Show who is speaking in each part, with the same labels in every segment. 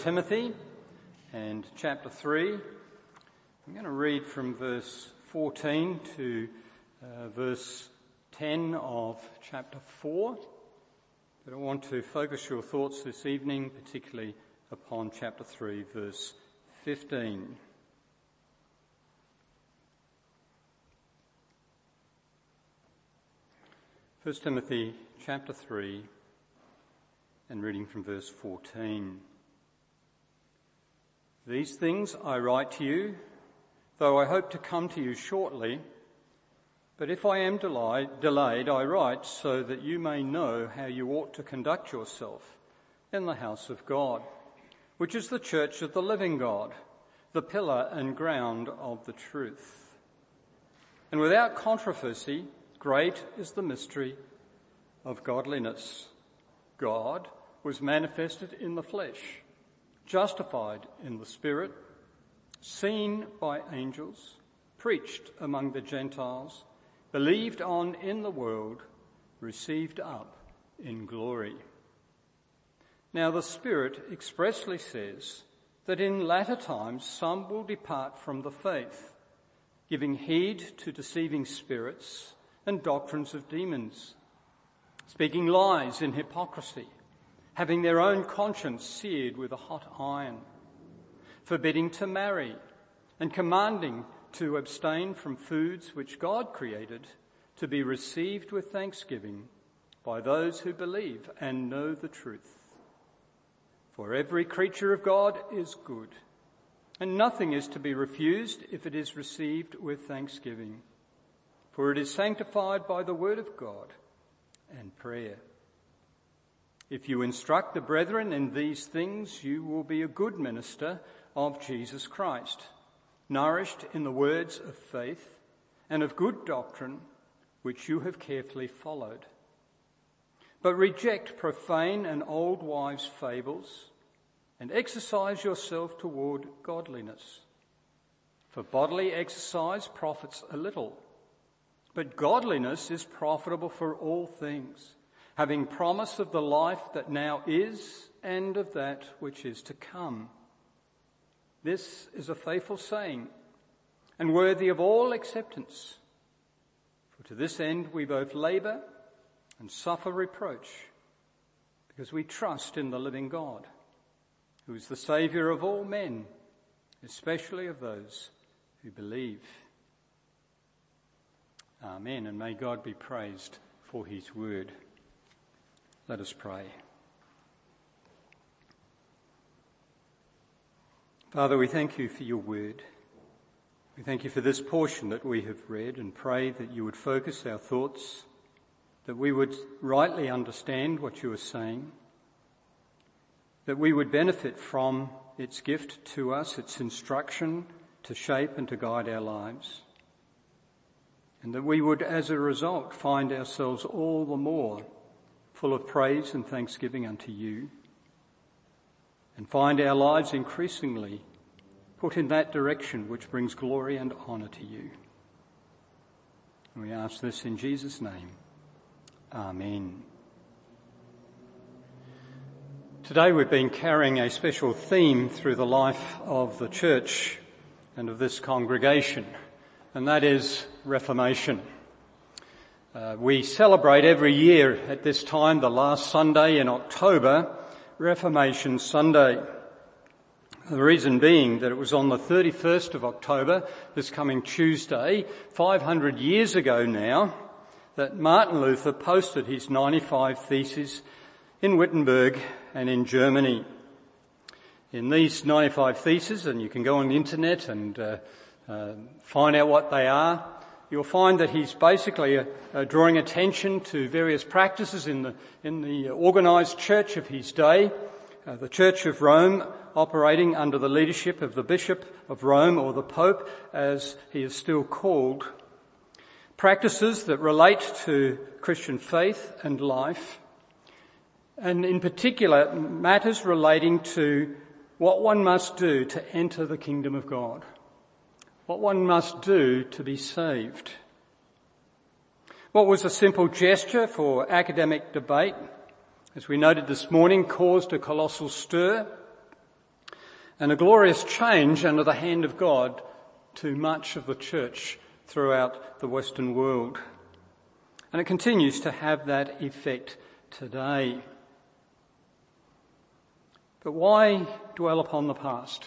Speaker 1: Timothy and chapter 3. I'm going to read from verse 14 to verse 10 of chapter 4. But I want to focus your thoughts this evening particularly upon chapter 3, verse 15. First Timothy chapter 3 and reading from verse 14. These things I write to you, though I hope to come to you shortly, but if I am delayed, I write so that you may know how you ought to conduct yourself in the house of God, which is the church of the living God, the pillar and ground of the truth. And without controversy, great is the mystery of godliness. God was manifested in the flesh, justified in the Spirit, seen by angels, preached among the Gentiles, believed on in the world, received up in glory. Now the Spirit expressly says that in latter times some will depart from the faith, giving heed to deceiving spirits and doctrines of demons, speaking lies in hypocrisy, having their own conscience seared with a hot iron, forbidding to marry and commanding to abstain from foods which God created to be received with thanksgiving by those who believe and know the truth. For every creature of God is good, and nothing is to be refused if it is received with thanksgiving, for it is sanctified by the word of God and prayer. If you instruct the brethren in these things, you will be a good minister of Jesus Christ, nourished in the words of faith and of good doctrine, which you have carefully followed. But reject profane and old wives' fables, and exercise yourself toward godliness. For bodily exercise profits a little, but godliness is profitable for all things, having promise of the life that now is and of that which is to come. This is a faithful saying and worthy of all acceptance. For to this end we both labour and suffer reproach, because we trust in the living God, who is the Saviour of all men, especially of those who believe. Amen, and may God be praised for his word. Let us pray. Father, we thank you for your word. We thank you for this portion that we have read, and pray that you would focus our thoughts, that we would rightly understand what you are saying, that we would benefit from its gift to us, its instruction to shape and to guide our lives, and that we would, as a result, find ourselves all the more full of praise and thanksgiving unto you, and find our lives increasingly put in that direction which brings glory and honour to you. And we ask this in Jesus' name. Amen. Today we've been carrying a special theme through the life of the church and of this congregation, and that is Reformation. We celebrate every year at this time, the last Sunday in October, Reformation Sunday. The reason being that it was on the 31st of October, this coming Tuesday, 500 years ago now, that Martin Luther posted his 95 Theses in Wittenberg and in Germany. In these 95 Theses, and you can go on the internet and find out what they are, you'll find that he's basically drawing attention to various practices in the organised church of his day, the Church of Rome, operating under the leadership of the Bishop of Rome, or the Pope, as he is still called. Practices that relate to Christian faith and life, and in particular matters relating to what one must do to enter the kingdom of God, what one must do to be saved. What was a simple gesture for academic debate, as we noted this morning, caused a colossal stir and a glorious change under the hand of God to much of the church throughout the Western world. And it continues to have that effect today. But why dwell upon the past?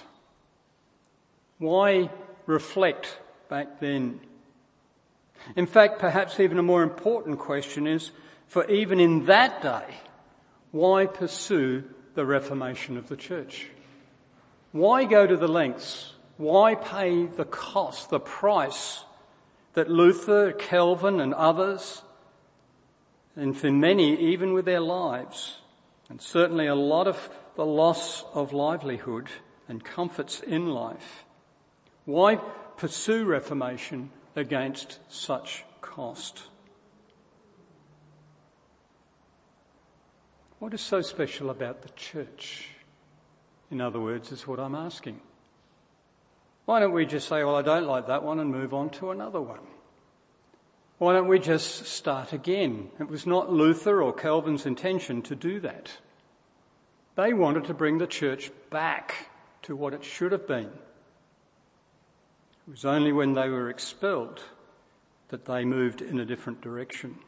Speaker 1: Why reflect back then? In fact, perhaps even a more important question is, for even in that day, why pursue the reformation of the church? Why go to the lengths? Why pay the cost, the price that Luther, Calvin and others, and for many even with their lives, and certainly a lot of the loss of livelihood and comforts in life? Why pursue reformation against such cost? What is so special about the church? In other words, is what I'm asking. Why don't we just say, well, I don't like that one, and move on to another one? Why don't we just start again? It was not Luther or Calvin's intention to do that. They wanted to bring the church back to what it should have been. It was only when they were expelled that they moved in a different direction.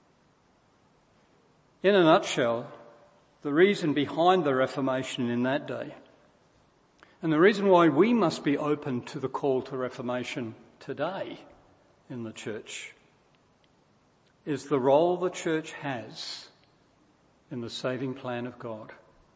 Speaker 1: In a nutshell, the reason behind the Reformation in that day, and the reason why we must be open to the call to Reformation today in the church, is the role the church has in the saving plan of God.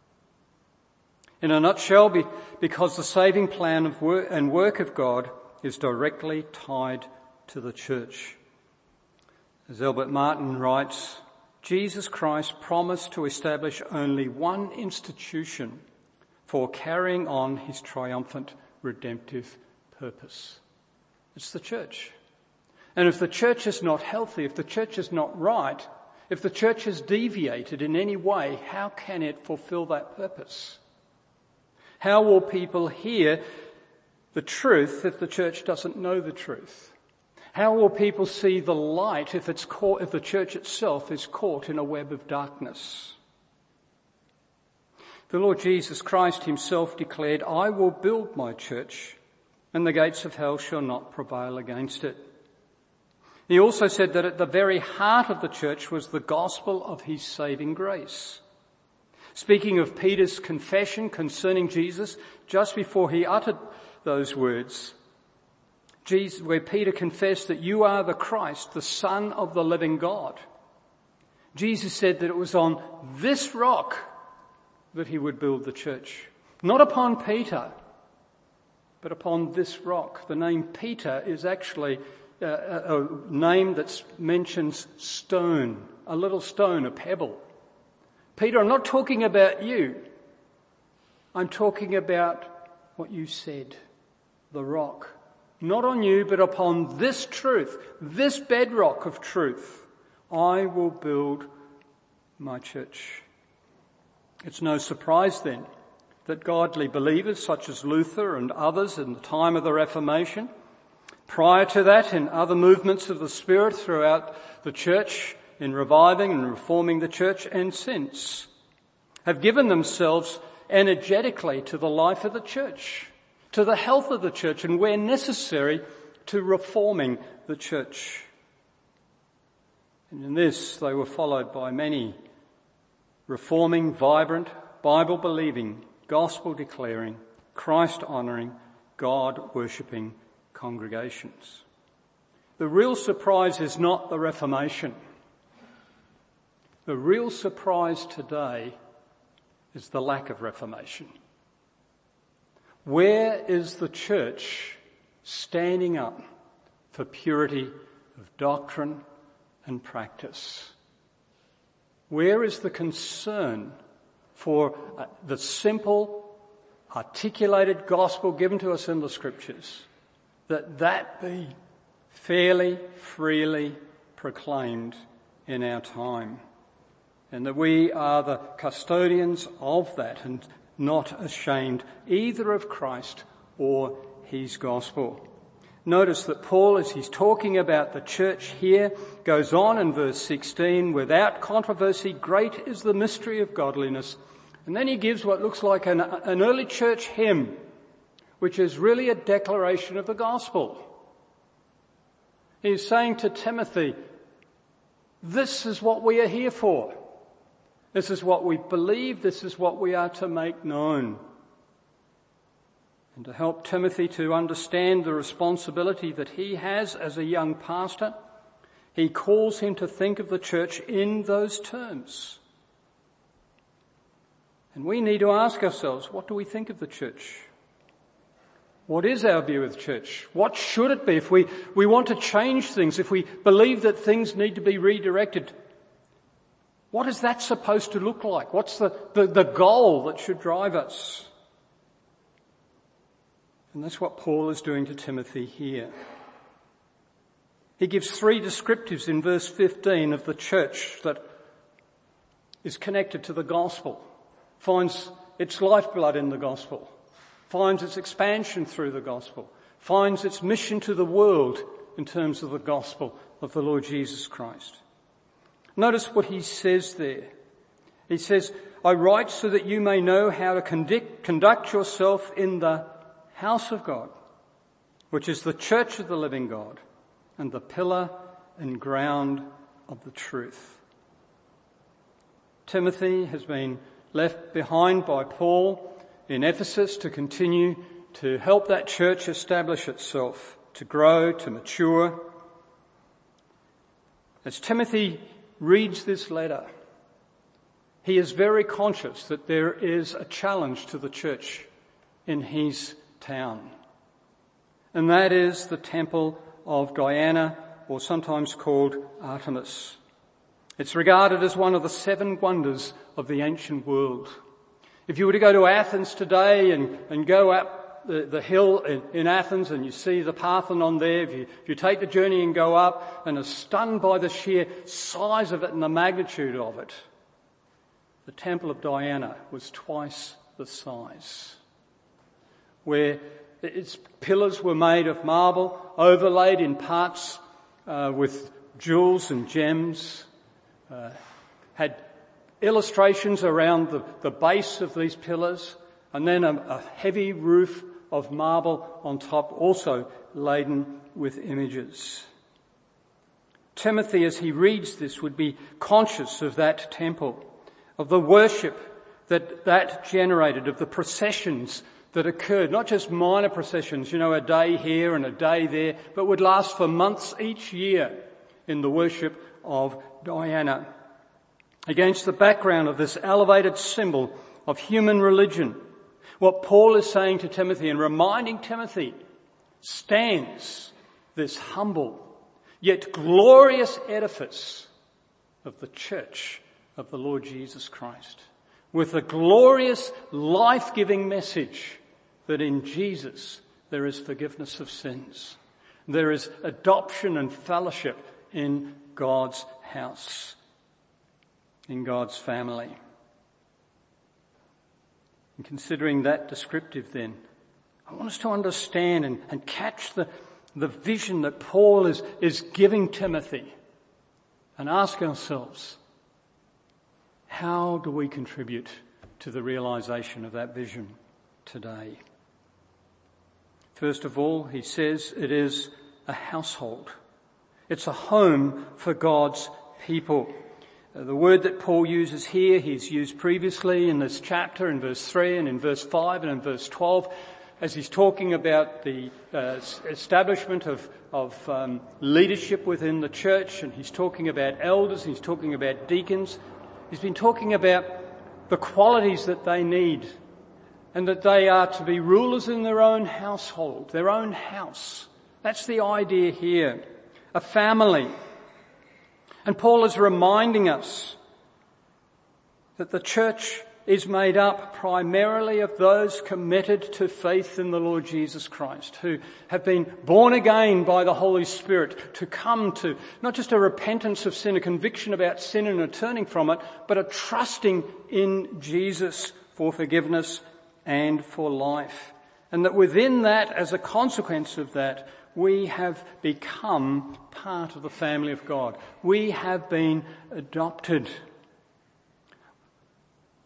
Speaker 1: In a nutshell, because the saving plan of work of God is directly tied to the church. As Albert Martin writes, Jesus Christ promised to establish only one institution for carrying on his triumphant redemptive purpose. It's the church. And if the church is not healthy, if the church is not right, if the church has deviated in any way, how can it fulfill that purpose? How will people hear the truth if the church doesn't know the truth? How will people see the light if the church itself is caught in a web of darkness? The Lord Jesus Christ himself declared, I will build my church, and the gates of hell shall not prevail against it. He also said that at the very heart of the church was the gospel of his saving grace. Speaking of Peter's confession concerning Jesus, just before he uttered those words, where Peter confessed that you are the Christ, the Son of the living God, Jesus said that it was on this rock that he would build the church. Not upon Peter, but upon this rock. The name Peter is actually a name that mentions stone, a little stone, a pebble. Peter, I'm not talking about you. I'm talking about what you said, the rock. Not on you, but upon this truth, this bedrock of truth, I will build my church. It's no surprise then that godly believers such as Luther and others in the time of the Reformation, prior to that in other movements of the Spirit throughout the church, in reviving and reforming the church, and since, have given themselves energetically to the life of the church, to the health of the church, and where necessary, to reforming the church. And in this, they were followed by many reforming, vibrant, Bible-believing, gospel-declaring, Christ-honouring, God-worshipping congregations. The real surprise is not the Reformation. The real surprise today is the lack of reformation. Where is the church standing up for purity of doctrine and practice? Where is the concern for the simple, articulated gospel given to us in the Scriptures, that be fairly, freely proclaimed in our time? And that we are the custodians of that and not ashamed either of Christ or his gospel. Notice that Paul, as he's talking about the church here, goes on in verse 16, without controversy, great is the mystery of godliness. And then he gives what looks like an early church hymn, which is really a declaration of the gospel. He's saying to Timothy, this is what we are here for. This is what we believe. This is what we are to make known. And to help Timothy to understand the responsibility that he has as a young pastor, he calls him to think of the church in those terms. And we need to ask ourselves, what do we think of the church? What is our view of the church? What should it be if we want to change things, if we believe that things need to be redirected? What is that supposed to look like? What's the goal that should drive us? And that's what Paul is doing to Timothy here. He gives 3 descriptives in verse 15 of the church that is connected to the gospel, finds its lifeblood in the gospel, finds its expansion through the gospel, finds its mission to the world in terms of the gospel of the Lord Jesus Christ. Notice what he says there. He says, I write so that you may know how to conduct yourself in the house of God, which is the church of the living God and the pillar and ground of the truth. Timothy has been left behind by Paul in Ephesus to continue to help that church establish itself, to grow, to mature. As Timothy reads this letter, he is very conscious that there is a challenge to the church in his town. And that is the temple of Diana, or sometimes called Artemis. It's regarded as one of the 7 wonders of the ancient world. If you were to go to Athens today and go up the hill in Athens and you see the Parthenon there, if you take the journey and go up and are stunned by the sheer size of it and the magnitude of it, the temple of Diana was twice the size, where its pillars were made of marble, overlaid in parts with jewels and gems, had illustrations around the base of these pillars, and then a heavy roof of marble on top, also laden with images. Timothy, as he reads this, would be conscious of that temple, of the worship that generated, of the processions that occurred, not just minor processions, a day here and a day there, but would last for months each year in the worship of Diana. Against the background of this elevated symbol of human religion, what Paul is saying to Timothy and reminding Timothy stands this humble yet glorious edifice of the church of the Lord Jesus Christ, with a glorious life-giving message that in Jesus there is forgiveness of sins. There is adoption and fellowship in God's house, in God's family. And considering that descriptive then, I want us to understand and catch the vision that Paul is giving Timothy and ask ourselves, how do we contribute to the realization of that vision today? First of all, he says it is a household. It's a home for God's people. The word that Paul uses here, he's used previously in this chapter in verse 3 and in verse 5 and in verse 12 as he's talking about the establishment of leadership within the church, and he's talking about elders, he's talking about deacons. He's been talking about the qualities that they need and that they are to be rulers in their own household, their own house. That's the idea here. A family. And Paul is reminding us that the church is made up primarily of those committed to faith in the Lord Jesus Christ, who have been born again by the Holy Spirit to come to not just a repentance of sin, a conviction about sin and a turning from it, but a trusting in Jesus for forgiveness and for life. And that within that, as a consequence of that, we have become part of the family of God. We have been adopted.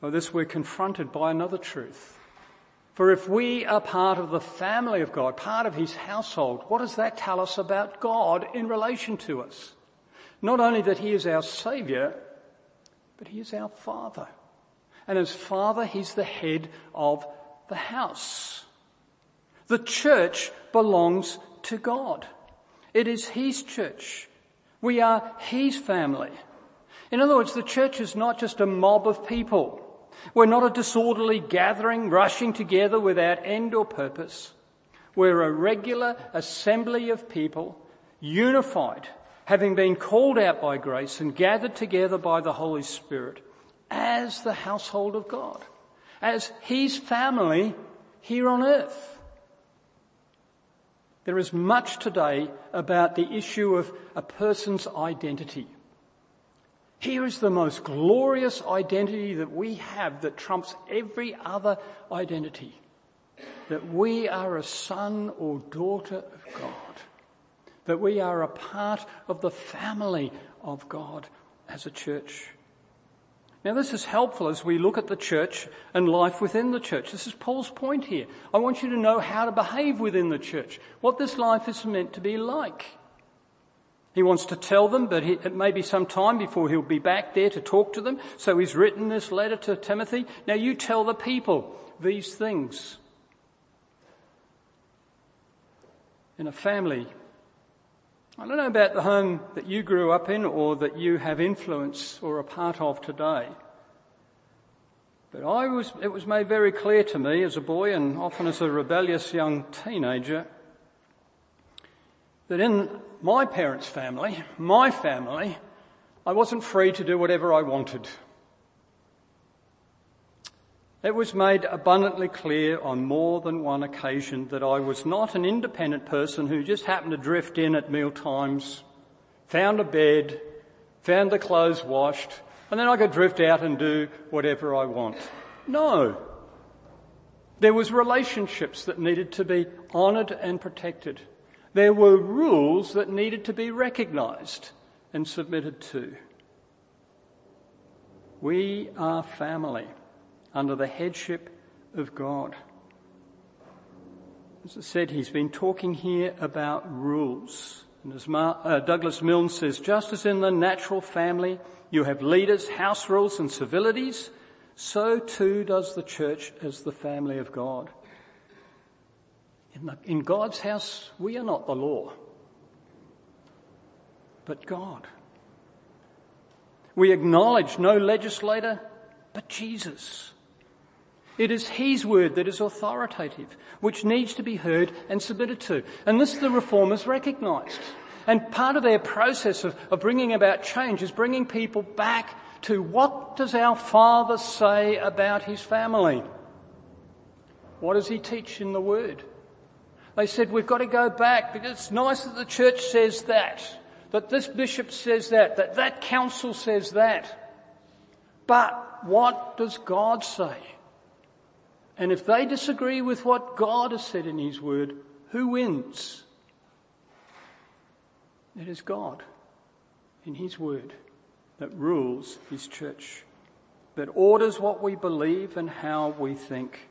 Speaker 1: By this we're confronted by another truth. For if we are part of the family of God, part of his household, what does that tell us about God in relation to us? Not only that he is our Saviour, but he is our Father. And as Father, he's the head of the house. The church belongs to God. It is his church. We are his family. In other words, the church is not just a mob of people. We're not a disorderly gathering, rushing together without end or purpose. We're a regular assembly of people, unified, having been called out by grace and gathered together by the Holy Spirit as the household of God, as his family here on earth. There is much today about the issue of a person's identity. Here is the most glorious identity that we have that trumps every other identity. That we are a son or daughter of God. That we are a part of the family of God as a church. Now this is helpful as we look at the church and life within the church. This is Paul's point here. I want you to know how to behave within the church. What this life is meant to be like. He wants to tell them, but it may be some time before he'll be back there to talk to them. So he's written this letter to Timothy. Now you tell the people these things. In a family, I don't know about the home that you grew up in or that you have influence or are part of today. But it was made very clear to me as a boy and often as a rebellious young teenager that in my parents' family, my family, I wasn't free to do whatever I wanted. It was made abundantly clear on more than one occasion that I was not an independent person who just happened to drift in at meal times, found a bed, found the clothes washed, and then I could drift out and do whatever I want. No. There was relationships that needed to be honoured and protected. There were rules that needed to be recognised and submitted to. We are family under the headship of God. As I said, he's been talking here about rules. And as Douglas Milne says, just as in the natural family you have leaders, house rules and civilities, so too does the church as the family of God. In God's house, we are not the law, but God. We acknowledge no legislator but Jesus. It is his word that is authoritative, which needs to be heard and submitted to. And this the Reformers recognised. And part of their process of bringing about change is bringing people back to what does our Father say about his family? What does he teach in the Word? They said, we've got to go back because it's nice that the church says that this bishop says that council says that. But what does God say? And if they disagree with what God has said in his word, who wins? It is God in his word that rules his church, that orders what we believe and how we think.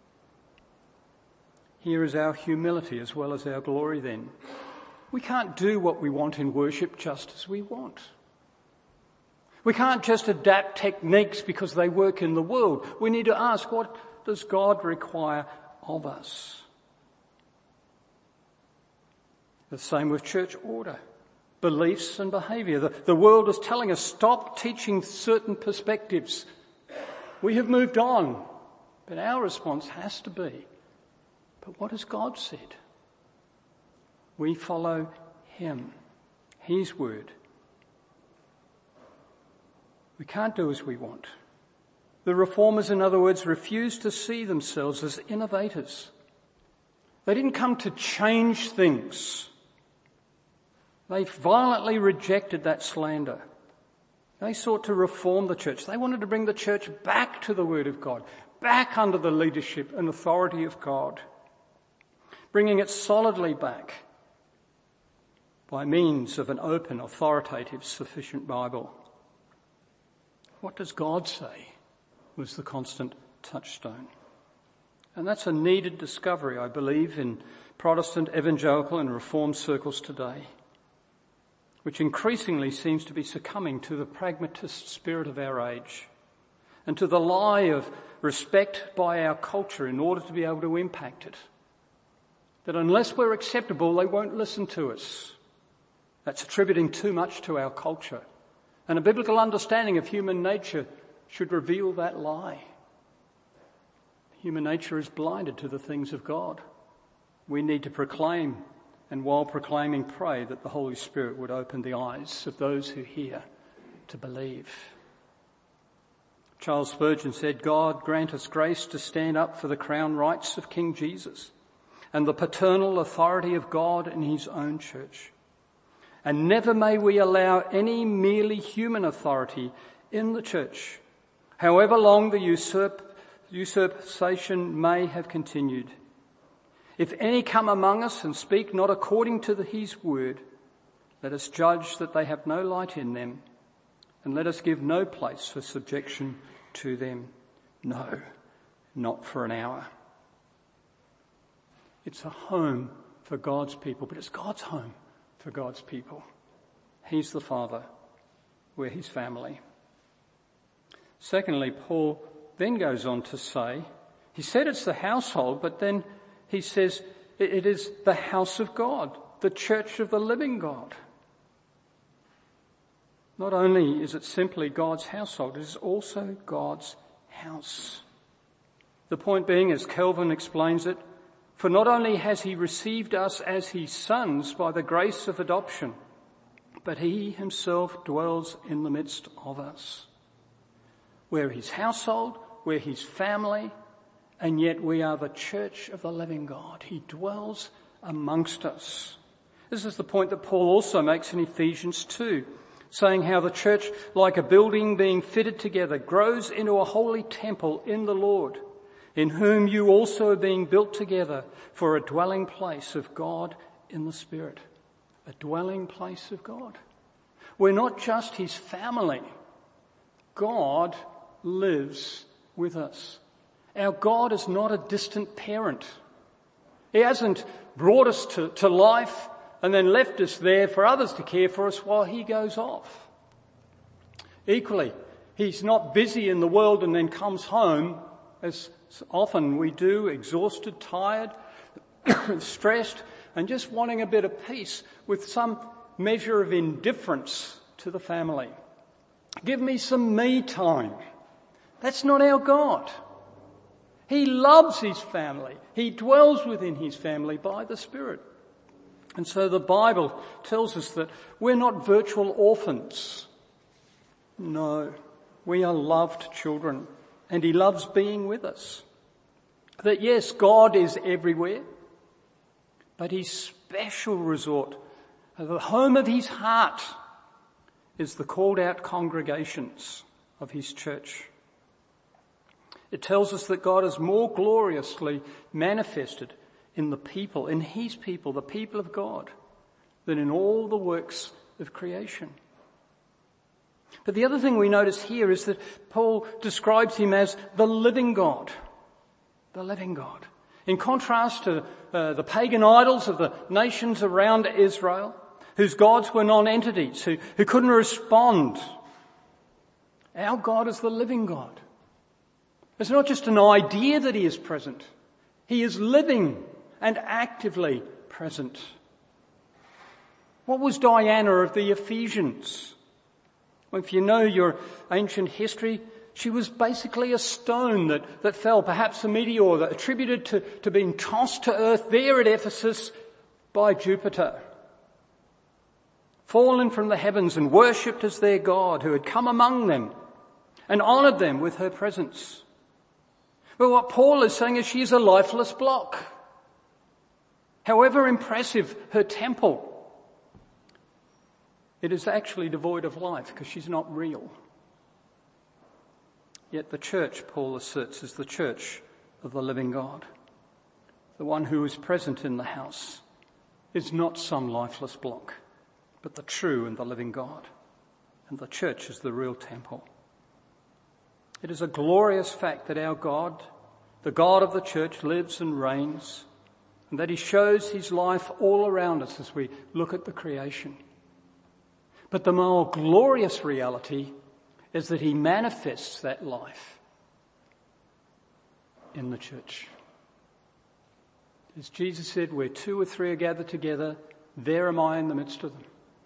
Speaker 1: Here is our humility as well as our glory then. We can't do what we want in worship just as we want. We can't just adapt techniques because they work in the world. We need to ask, what does God require of us? The same with church order, beliefs and behaviour. The world is telling us, stop teaching certain perspectives. We have moved on, but our response has to be, but what has God said? We follow him, his word. We can't do as we want. The Reformers, in other words, refused to see themselves as innovators. They didn't come to change things. They violently rejected that slander. They sought to reform the church. They wanted to bring the church back to the Word of God, back under the leadership and authority of God, bringing it solidly back by means of an open, authoritative, sufficient Bible. What does God say? was the constant touchstone. And that's a needed discovery, I believe, in Protestant, evangelical and Reformed circles today, which increasingly seems to be succumbing to the pragmatist spirit of our age and to the lie of respect by our culture in order to be able to impact it. That unless we're acceptable, they won't listen to us. That's attributing too much to our culture. And a biblical understanding of human nature should reveal that lie. Human nature is blinded to the things of God. We need to proclaim, and while proclaiming, pray that the Holy Spirit would open the eyes of those who hear to believe. Charles Spurgeon said, "God grant us grace to stand up for the crown rights of King Jesus and the paternal authority of God in his own church. And never may we allow any merely human authority in the church, however long the usurpation may have continued. If any come among us and speak not according to his word, let us judge that they have no light in them, and let us give no place for subjection to them. No, not for an hour." It's a home for God's people, but it's God's home for God's people. He's the Father. We're his family. Secondly, Paul then goes on to say, he said it's the household, but then he says it is the house of God, the church of the living God. Not only is it simply God's household, it is also God's house. The point being, as Calvin explains it, for not only has he received us as his sons by the grace of adoption, but he himself dwells in the midst of us. We're his household, we're his family, and yet we are the church of the living God. He dwells amongst us. This is the point that Paul also makes in Ephesians 2, saying how the church, like a building being fitted together, grows into a holy temple in the Lord, in whom you also are being built together for a dwelling place of God in the Spirit. A dwelling place of God. We're not just his family. God lives with us. Our God is not a distant parent. He hasn't brought us to life and then left us there for others to care for us while he goes off. Equally, he's not busy in the world and then comes home, as often we do, exhausted, tired, stressed, and just wanting a bit of peace with some measure of indifference to the family. Give me some me time. That's not our God. He loves his family. He dwells within his family by the Spirit. And so the Bible tells us that we're not virtual orphans. No, we are loved children, and he loves being with us. That yes, God is everywhere, but his special resort, the home of his heart, is the called out congregations of his church. It tells us that God is more gloriously manifested in the people, in his people, the people of God, than in all the works of creation. But the other thing we notice here is that Paul describes him as the living God. The living God. In contrast to the pagan idols of the nations around Israel, whose gods were non-entities, who couldn't respond. Our God is the living God. It's not just an idea that he is present. He is living and actively present. What was Diana of the Ephesians? Well, if you know your ancient history, she was basically a stone that fell, perhaps a meteor that attributed to being tossed to earth there at Ephesus by Jupiter. Fallen from the heavens and worshipped as their God, who had come among them and honoured them with her presence. But what Paul is saying is she is a lifeless block. However impressive her temple, it is actually devoid of life because she's not real. Yet the church, Paul asserts, is the church of the living God. The one who is present in the house is not some lifeless block, but the true and the living God. And the church is the real temple. It is a glorious fact that our God, the God of the church, lives and reigns, and that he shows his life all around us as we look at the creation. But the more glorious reality is that he manifests that life in the church. As Jesus said, where 2 or 3 are gathered together, there am I in the midst of them.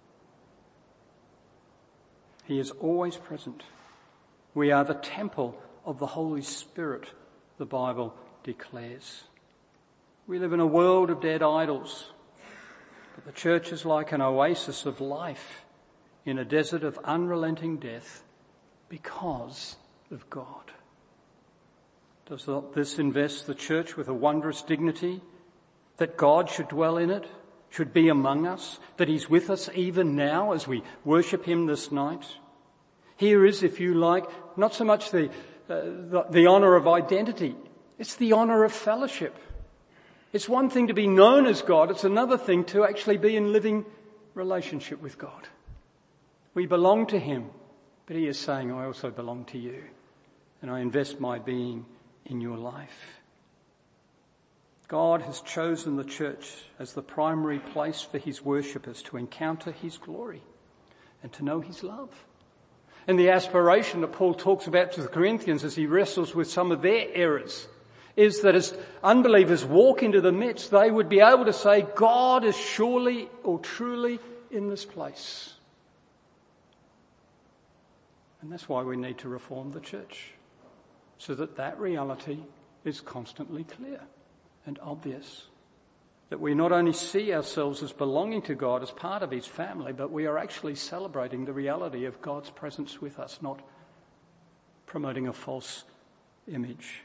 Speaker 1: He is always present. We are the temple of the Holy Spirit, the Bible declares. We live in a world of dead idols, but the church is like an oasis of life in a desert of unrelenting death because of God. Does not this invest the church with a wondrous dignity that God should dwell in it, should be among us, that he's with us even now as we worship him this night? Here is, if you like, not so much the honour of identity, it's the honour of fellowship. It's one thing to be known as God, it's another thing to actually be in living relationship with God. We belong to him, but he is saying, I also belong to you, and I invest my being in your life. God has chosen the church as the primary place for his worshippers to encounter his glory and to know his love. And the aspiration that Paul talks about to the Corinthians as he wrestles with some of their errors is that as unbelievers walk into the midst, they would be able to say, God is surely or truly in this place. And that's why we need to reform the church, so that that reality is constantly clear and obvious. That we not only see ourselves as belonging to God, as part of his family, but we are actually celebrating the reality of God's presence with us, not promoting a false image.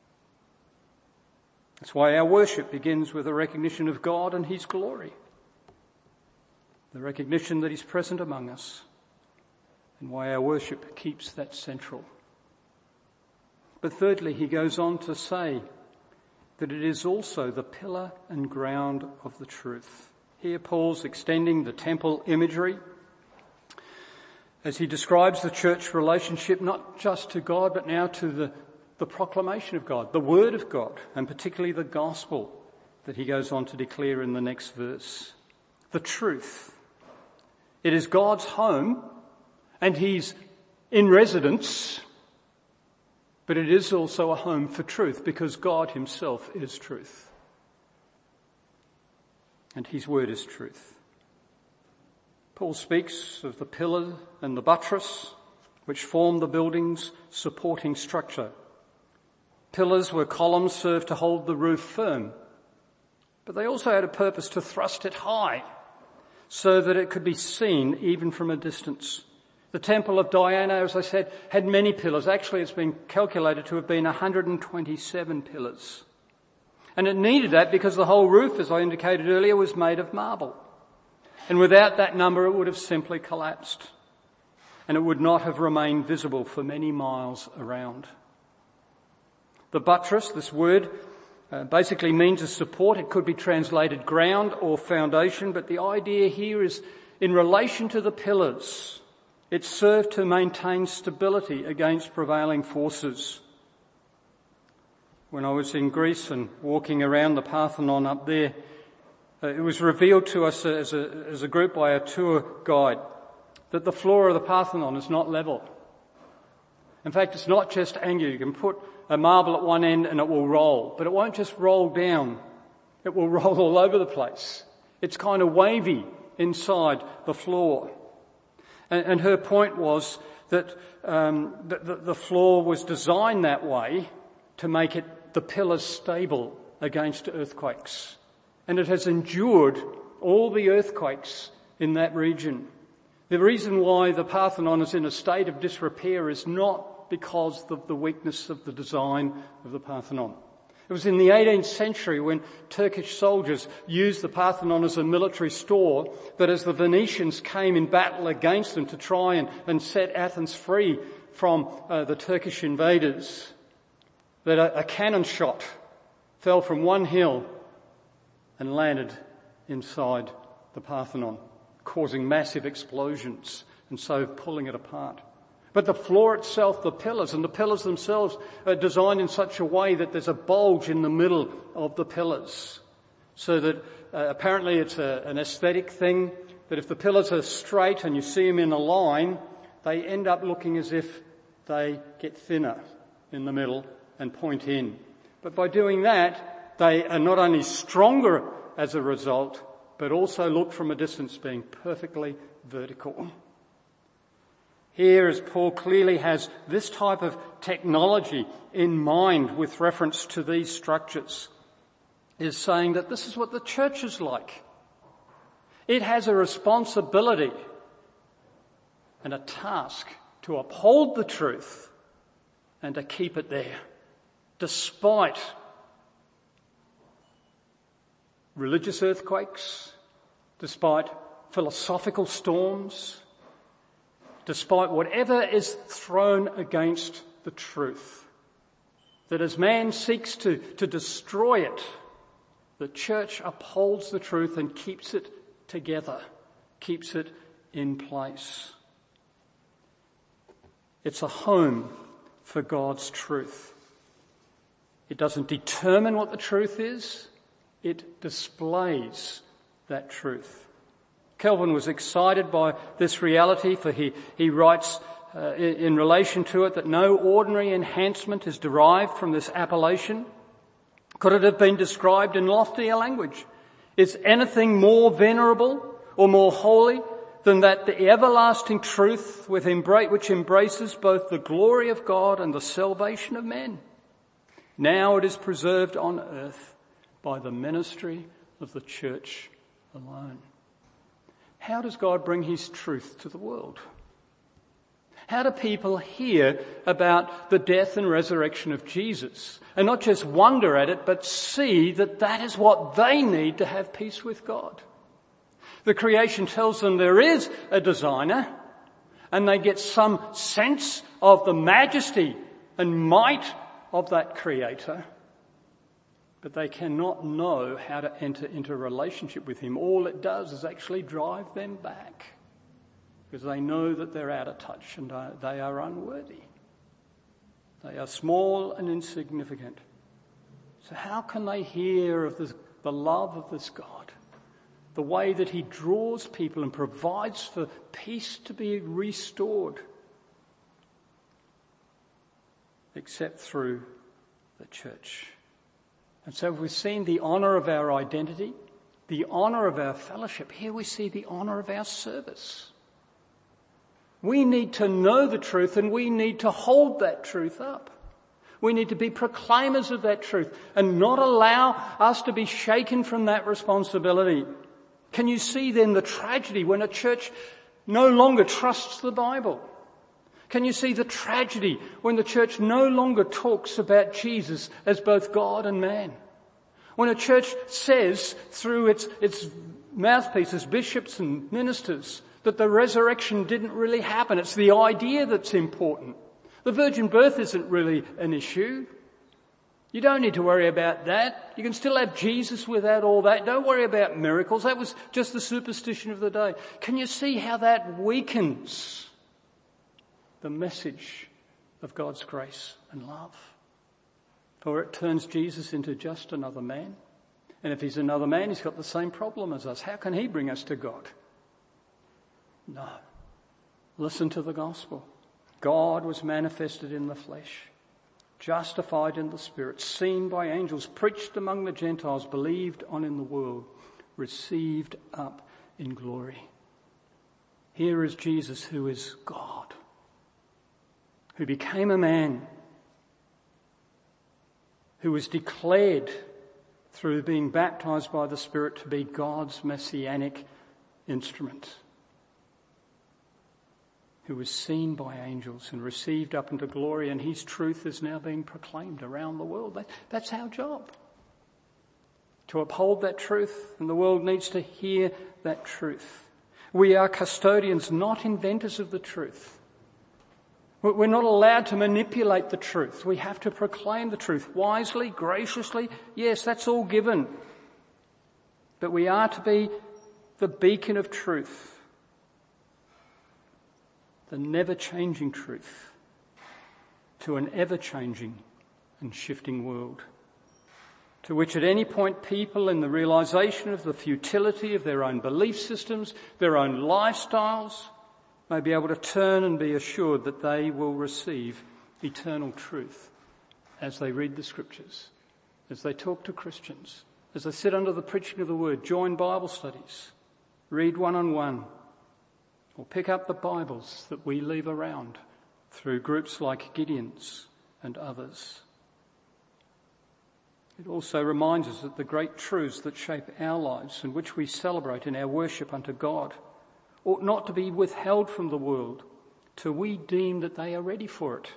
Speaker 1: That's why our worship begins with a recognition of God and his glory. The recognition that he's present among us, and why our worship keeps that central. But thirdly, he goes on to say that it is also the pillar and ground of the truth. Here Paul's extending the temple imagery as he describes the church relationship not just to God, but now to the proclamation of God, the word of God, and particularly the gospel that he goes on to declare in the next verse. The truth. It is God's home and he's in residence, but it is also a home for truth because God himself is truth. And his word is truth. Paul speaks of the pillar and the buttress which form the building's supporting structure. Pillars were columns served to hold the roof firm, but they also had a purpose to thrust it high so that it could be seen even from a distance. The Temple of Diana, as I said, had many pillars. Actually, it's been calculated to have been 127 pillars. And it needed that because the whole roof, as I indicated earlier, was made of marble. And without that number, it would have simply collapsed. And it would not have remained visible for many miles around. The buttress, this word, basically means a support. It could be translated ground or foundation, but the idea here is in relation to the pillars. It served to maintain stability against prevailing forces. When I was in Greece and walking around the Parthenon up there, it was revealed to us as a group by a tour guide that the floor of the Parthenon is not level. In fact, it's not just angular. You can put a marble at one end and it will roll, but it won't just roll down. It will roll all over the place. It's kind of wavy inside the floor. And her point was that the floor was designed that way to make the pillars stable against earthquakes. And it has endured all the earthquakes in that region. The reason why the Parthenon is in a state of disrepair is not because of the weakness of the design of the Parthenon. It was in the 18th century when Turkish soldiers used the Parthenon as a military store that as the Venetians came in battle against them to try and set Athens free from the Turkish invaders, that a cannon shot fell from one hill and landed inside the Parthenon, causing massive explosions and so pulling it apart. But the floor itself, the pillars themselves are designed in such a way that there's a bulge in the middle of the pillars. So that apparently it's an aesthetic thing, that if the pillars are straight and you see them in a line, they end up looking as if they get thinner in the middle and point in. But by doing that, they are not only stronger as a result, but also look from a distance being perfectly vertical. Here, as Paul clearly has this type of technology in mind with reference to these structures, is saying that this is what the church is like. It has a responsibility and a task to uphold the truth and to keep it there, despite religious earthquakes, despite philosophical storms, despite whatever is thrown against the truth. That as man seeks to destroy it, the church upholds the truth and keeps it together, keeps it in place. It's a home for God's truth. It doesn't determine what the truth is, it displays that truth. Calvin was excited by this reality, for he writes in relation to it that no ordinary enhancement is derived from this appellation. Could it have been described in loftier language? Is anything more venerable or more holy than that the everlasting truth which embraces both the glory of God and the salvation of men? Now it is preserved on earth by the ministry of the church alone. How does God bring his truth to the world? How do people hear about the death and resurrection of Jesus and not just wonder at it, but see that that is what they need to have peace with God? The creation tells them there is a designer, and they get some sense of the majesty and might of that creator, but they cannot know how to enter into a relationship with him. All it does is actually drive them back, because they know that they're out of touch and they are unworthy. They are small and insignificant. So how can they hear of the love of this God, the way that he draws people and provides for peace to be restored, except through the church? And so we've seen the honour of our identity, the honour of our fellowship. Here we see the honour of our service. We need to know the truth, and we need to hold that truth up. We need to be proclaimers of that truth and not allow us to be shaken from that responsibility. Can you see then the tragedy when a church no longer trusts the Bible? Can you see the tragedy when the church no longer talks about Jesus as both God and man? When a church says through its mouthpieces, bishops and ministers, that the resurrection didn't really happen. It's the idea that's important. The virgin birth isn't really an issue. You don't need to worry about that. You can still have Jesus without all that. Don't worry about miracles. That was just the superstition of the day. Can you see how that weakens the message of God's grace and love? For it turns Jesus into just another man. And if he's another man, he's got the same problem as us. How can he bring us to God? No. Listen to the gospel. God was manifested in the flesh, justified in the Spirit, seen by angels, preached among the Gentiles, believed on in the world, received up in glory. Here is Jesus, who is God, who became a man, who was declared through being baptized by the Spirit to be God's messianic instrument, who was seen by angels and received up into glory, and his truth is now being proclaimed around the world. That's our job, to uphold that truth, and the world needs to hear that truth. We are custodians, not inventors of the truth. We're not allowed to manipulate the truth. We have to proclaim the truth wisely, graciously. Yes, that's all given. But we are to be the beacon of truth. the never-changing truth, to an ever-changing and shifting world, to which at any point people, in the realization of the futility of their own belief systems, their own lifestyles, may be able to turn and be assured that they will receive eternal truth as they read the Scriptures, as they talk to Christians, as they sit under the preaching of the Word, join Bible studies, read one-on-one, or pick up the Bibles that we leave around through groups like Gideon's and others. It also reminds us that the great truths that shape our lives and which we celebrate in our worship unto God ought not to be withheld from the world till we deem that they are ready for it.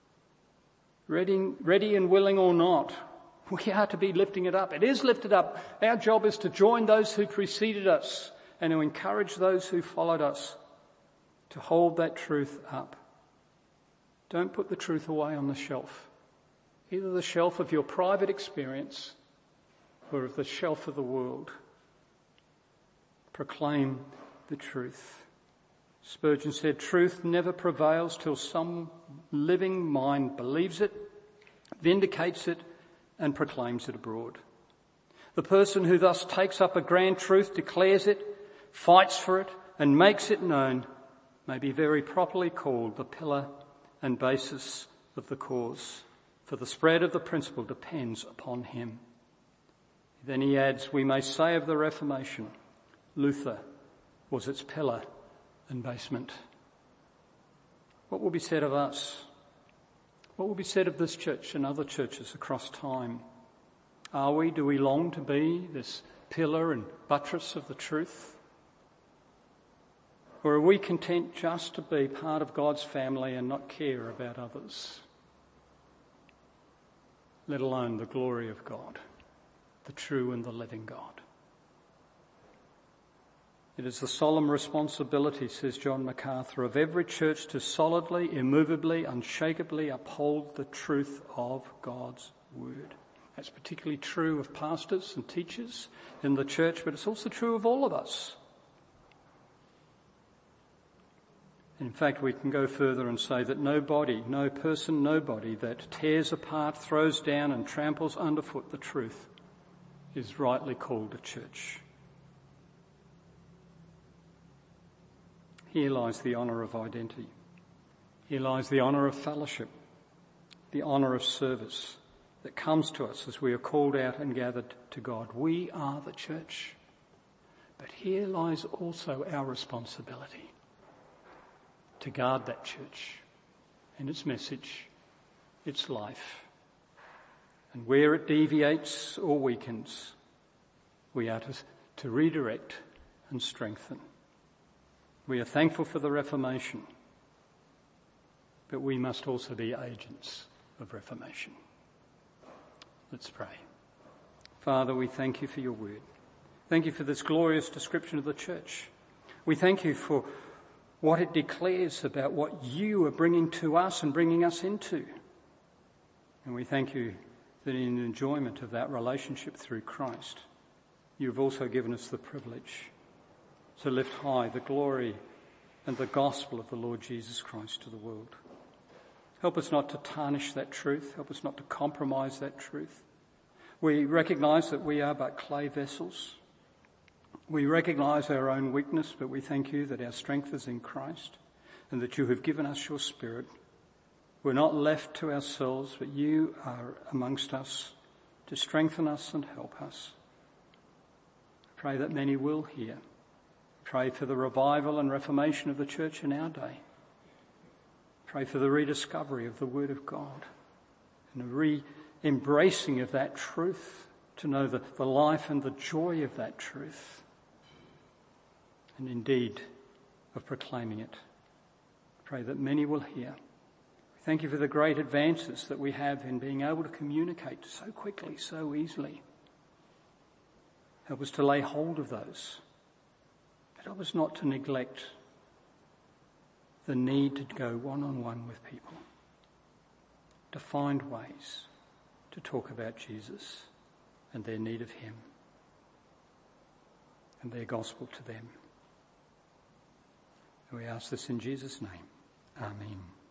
Speaker 1: Ready and willing or not, we are to be lifting it up. It is lifted up. Our job is to join those who preceded us and to encourage those who followed us to hold that truth up. Don't put the truth away on the shelf, either the shelf of your private experience or of the shelf of the world. Proclaim the truth. Spurgeon said, truth never prevails till some living mind believes it, vindicates it, and proclaims it abroad. The person who thus takes up a grand truth, declares it, fights for it, and makes it known may be very properly called the pillar and basis of the cause, for the spread of the principle depends upon him. Then he adds, we may say of the Reformation, Luther was its pillar and basement. What will be said of us? What will be said of this church and other churches across time? Do we long to be this pillar and buttress of the truth? Or are we content just to be part of God's family and not care about others, let alone the glory of God, the true and the living God? It is the solemn responsibility, says John MacArthur, of every church to solidly, immovably, unshakably uphold the truth of God's word. That's particularly true of pastors and teachers in the church, but it's also true of all of us. In fact, we can go further and say that nobody that tears apart, throws down and tramples underfoot the truth is rightly called a church. Here lies the honour of identity. Here lies the honour of fellowship, the honour of service that comes to us as we are called out and gathered to God. We are the church. But here lies also our responsibility to guard that church and its message, its life. And where it deviates or weakens, we are to redirect and strengthen. We are thankful for the Reformation, but we must also be agents of reformation. Let's pray. Father, we thank you for your word. Thank you for this glorious description of the church. We thank you for what it declares about what you are bringing to us and bringing us into. And we thank you that in the enjoyment of that relationship through Christ, you have also given us the privilege to lift high the glory and the gospel of the Lord Jesus Christ to the world. Help us not to tarnish that truth. Help us not to compromise that truth. We recognise that we are but clay vessels. We recognise our own weakness, but we thank you that our strength is in Christ and that you have given us your Spirit. We're not left to ourselves, but you are amongst us to strengthen us and help us. Pray that many will hear. Pray for the revival and reformation of the church in our day. Pray for the rediscovery of the Word of God and a re-embracing of that truth, to know the life and the joy of that truth, and indeed of proclaiming it. Pray that many will hear. Thank you for the great advances that we have in being able to communicate so quickly, so easily. Help us to lay hold of those. But help us not to neglect the need to go one-on-one with people, to find ways to talk about Jesus and their need of him and their gospel to them. And we ask this in Jesus' name. Amen.